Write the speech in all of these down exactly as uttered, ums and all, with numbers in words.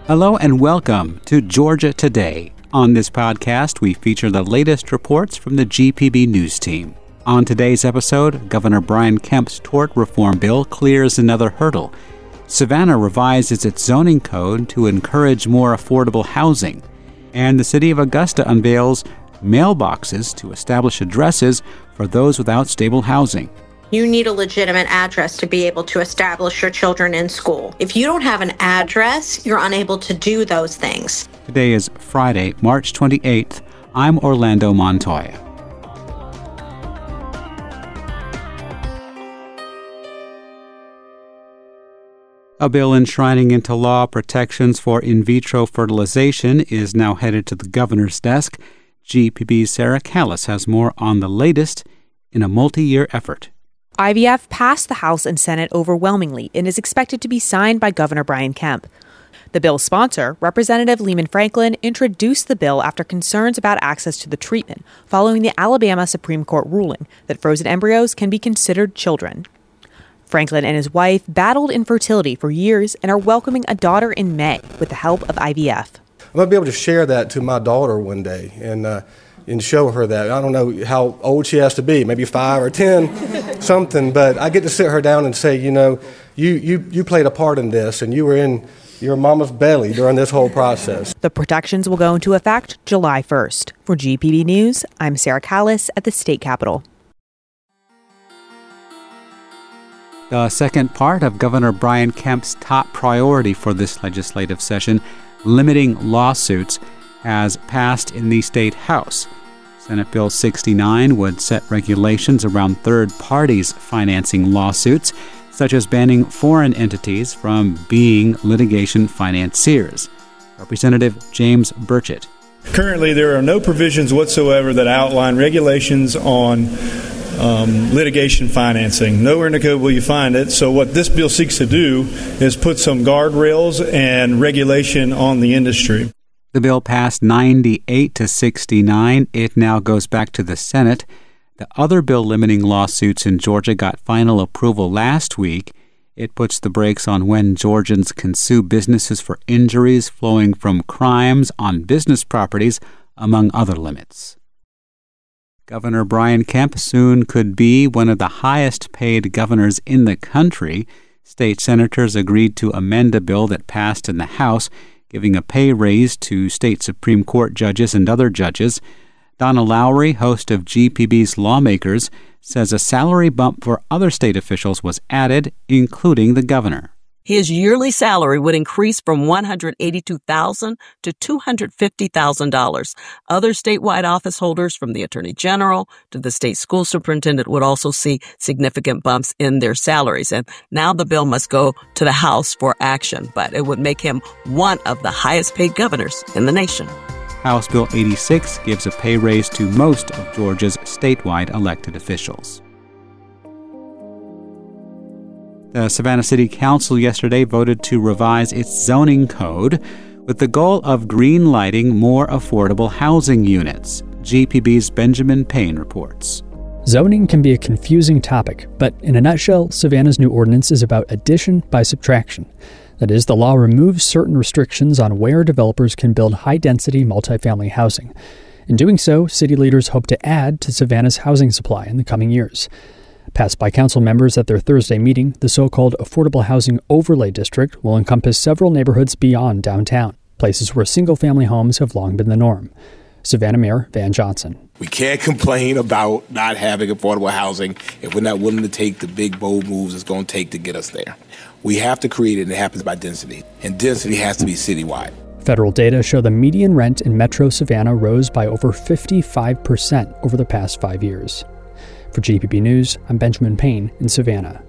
Hello and welcome to Georgia Today. On this podcast, we feature the latest reports from the G P B News team. On today's episode, Governor Brian Kemp's tort reform bill clears another hurdle. Savannah revises its zoning code to encourage more affordable housing. And the city of Augusta unveils mailboxes to establish addresses for those without stable housing. You need a legitimate address to be able to establish your children in school. If you don't have an address, you're unable to do those things. Today is Friday, March twenty-eighth. I'm Orlando Montoya. A bill enshrining into law protections for in vitro fertilization is now headed to the governor's desk. G P B's Sarah Callis has more on the latest in a multi-year effort. I V F passed the House and Senate overwhelmingly and is expected to be signed by Governor Brian Kemp. The bill's sponsor, Representative Lehman Franklin, introduced the bill after concerns about access to the treatment following the Alabama Supreme Court ruling that frozen embryos can be considered children. Franklin and his wife battled infertility for years and are welcoming a daughter in May with the help of I V F. I'm going to be able to share that to my daughter one day and uh, and show her that. I don't know how old she has to be, maybe five or ten, something, but I get to sit her down and say, you know, you, you, you played a part in this, and you were in your mama's belly during this whole process. The protections will go into effect July first. For G P B News, I'm Sarah Callis at the state capitol. The second part of Governor Brian Kemp's top priority for this legislative session, limiting lawsuits, has passed in the state House. Senate Bill sixty-nine would set regulations around third parties financing lawsuits, such as banning foreign entities from being litigation financiers. Representative James Burchett. Currently, there are no provisions whatsoever that outline regulations on um, litigation financing. Nowhere in the code will you find it. So what this bill seeks to do is put some guardrails and regulation on the industry. The bill passed ninety-eight to sixty-nine. It now goes back to the Senate. The other bill limiting lawsuits in Georgia got final approval last week. It puts the brakes on when Georgians can sue businesses for injuries flowing from crimes on business properties, among other limits. Governor Brian Kemp soon could be one of the highest-paid governors in the country. State senators agreed to amend a bill that passed in the House, giving a pay raise to state Supreme Court judges and other judges. Donna Lowry, host of G P B's Lawmakers, says a salary bump for other state officials was added, including the governor. His yearly salary would increase from one hundred eighty-two thousand dollars to two hundred fifty thousand dollars. Other statewide office holders, from the Attorney General to the state school superintendent, would also see significant bumps in their salaries. And now the bill must go to the House for action, but it would make him one of the highest paid governors in the nation. House Bill eighty-six gives a pay raise to most of Georgia's statewide elected officials. The Savannah City Council yesterday voted to revise its zoning code with the goal of green-lighting more affordable housing units. G P B's Benjamin Payne reports. Zoning can be a confusing topic, but in a nutshell, Savannah's new ordinance is about addition by subtraction. That is, the law removes certain restrictions on where developers can build high-density multifamily housing. In doing so, city leaders hope to add to Savannah's housing supply in the coming years. Passed by council members at their Thursday meeting, the so-called Affordable Housing Overlay District will encompass several neighborhoods beyond downtown, places where single-family homes have long been the norm. Savannah Mayor Van Johnson. We can't complain about not having affordable housing if we're not willing to take the big, bold moves it's going to take to get us there. We have to create it, and it happens by density, and density has to be citywide. Federal data show the median rent in Metro Savannah rose by over fifty-five percent over the past five years. For G P B News, I'm Benjamin Payne in Savannah.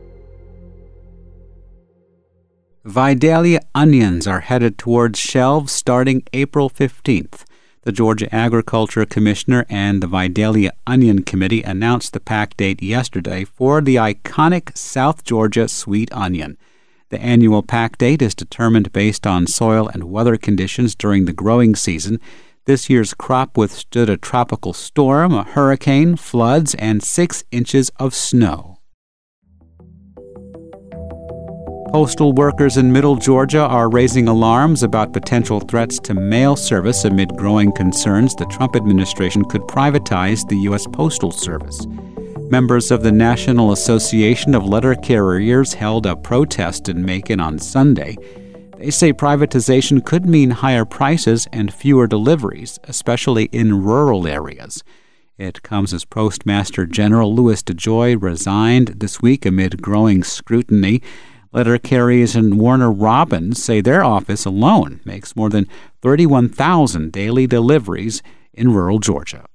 Vidalia onions are headed towards shelves starting April fifteenth. The Georgia Agriculture Commissioner and the Vidalia Onion Committee announced the pack date yesterday for the iconic South Georgia sweet onion. The annual pack date is determined based on soil and weather conditions during the growing season. This year's crop withstood a tropical storm, a hurricane, floods, and six inches of snow. Postal workers in Middle Georgia are raising alarms about potential threats to mail service amid growing concerns the Trump administration could privatize the U S Postal Service. Members of the National Association of Letter Carriers held a protest in Macon on Sunday. They say privatization could mean higher prices and fewer deliveries, especially in rural areas. It comes as Postmaster General Louis DeJoy resigned this week amid growing scrutiny. Letter carriers in Warner Robins say their office alone makes more than thirty-one thousand daily deliveries in rural Georgia.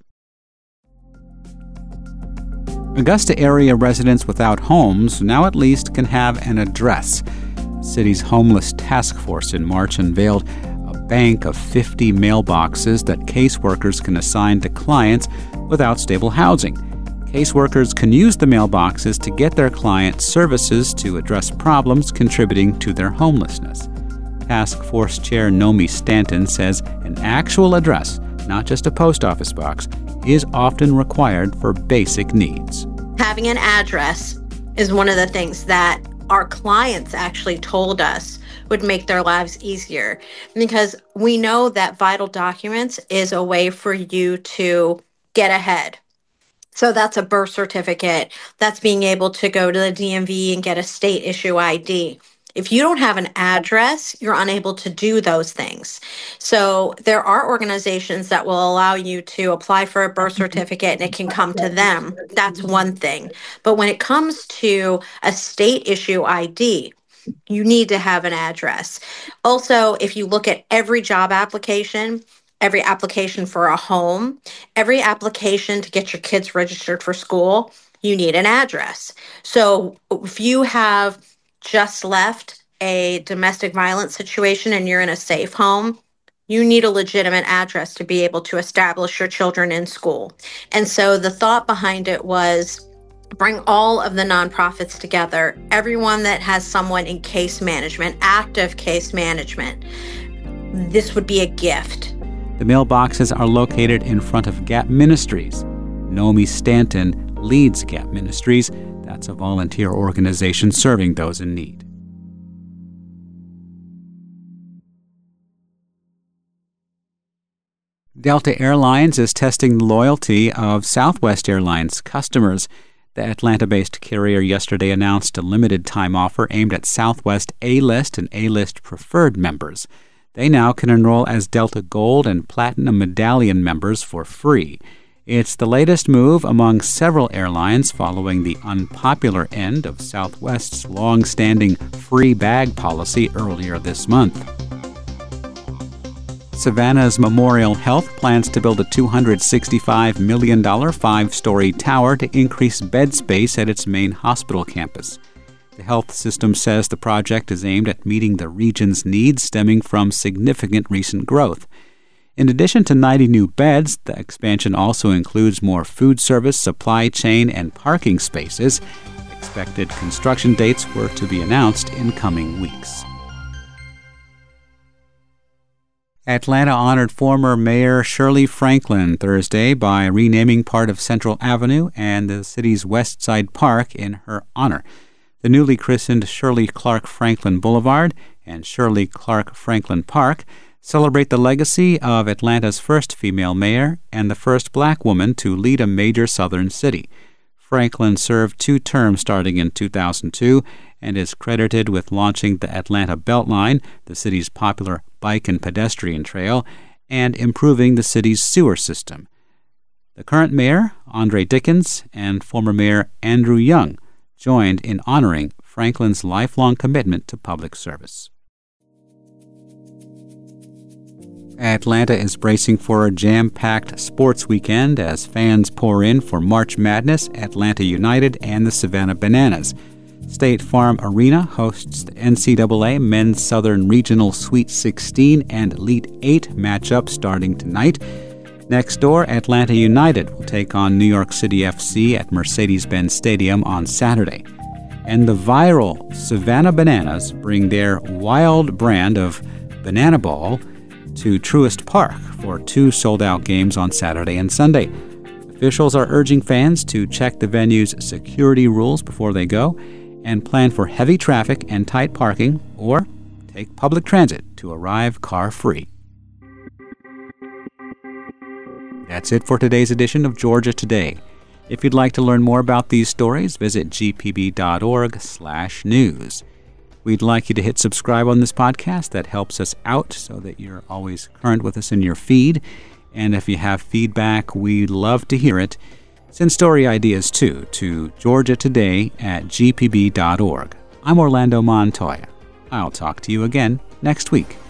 Augusta area residents without homes now at least can have an address. The city's homeless task force in March unveiled a bank of fifty mailboxes that caseworkers can assign to clients without stable housing. Caseworkers can use the mailboxes to get their clients services to address problems contributing to their homelessness. Task Force Chair Nomi Stanton says an actual address, not just a post office box, is often required for basic needs. Having an address is one of the things that our clients actually told us would make their lives easier, because we know that vital documents is a way for you to get ahead. So that's a birth certificate. That's being able to go to the D M V and get a state issue I D. If you don't have an address, you're unable to do those things. So there are organizations that will allow you to apply for a birth certificate and it can come to them. That's one thing. But when it comes to a state issue I D, you need to have an address. Also, if you look at every job application, every application for a home, every application to get your kids registered for school, you need an address. So if you have just left a domestic violence situation and you're in a safe home, you need a legitimate address to be able to establish your children in school. And so the thought behind it was bring all of the nonprofits together, everyone that has someone in case management, active case management. This would be a gift. The mailboxes are located in front of Gap Ministries. Nomi Stanton leads Gap Ministries. That's a volunteer organization serving those in need. Delta Airlines is testing the loyalty of Southwest Airlines customers. The Atlanta-based carrier yesterday announced a limited-time offer aimed at Southwest A-List and A-List Preferred members. They now can enroll as Delta Gold and Platinum Medallion members for free. It's the latest move among several airlines following the unpopular end of Southwest's long-standing free bag policy earlier this month. Savannah's Memorial Health plans to build a two hundred sixty-five million dollars five-story tower to increase bed space at its main hospital campus. The health system says the project is aimed at meeting the region's needs stemming from significant recent growth. In addition to ninety new beds, the expansion also includes more food service, supply chain, and parking spaces. Expected construction dates were to be announced in coming weeks. Atlanta honored former Mayor Shirley Franklin Thursday by renaming part of Central Avenue and the city's West Side Park in her honor. The newly christened Shirley Clark Franklin Boulevard and Shirley Clark Franklin Park celebrate the legacy of Atlanta's first female mayor and the first black woman to lead a major southern city. Franklin served two terms starting in two thousand two and is credited with launching the Atlanta Beltline, the city's popular bike and pedestrian trail, and improving the city's sewer system. The current mayor, Andre Dickens, and former mayor Andrew Young joined in honoring Franklin's lifelong commitment to public service. Atlanta is bracing for a jam-packed sports weekend as fans pour in for March Madness, Atlanta United, and the Savannah Bananas. State Farm Arena hosts the N C double A Men's Southern Regional Sweet sixteen and Elite eight matchup starting tonight. Next door, Atlanta United will take on New York City F C at Mercedes-Benz Stadium on Saturday. And the viral Savannah Bananas bring their wild brand of banana ball to Truist Park for two sold-out games on Saturday and Sunday. Officials are urging fans to check the venue's security rules before they go, and plan for heavy traffic and tight parking, or take public transit to arrive car-free. That's it for today's edition of Georgia Today. If you'd like to learn more about these stories, visit g p b dot org slash news. We'd like you to hit subscribe on this podcast. That helps us out so that you're always current with us in your feed. And if you have feedback, we'd love to hear it. Send story ideas, too, to georgia today at g p b dot org. I'm Orlando Montoya. I'll talk to you again next week.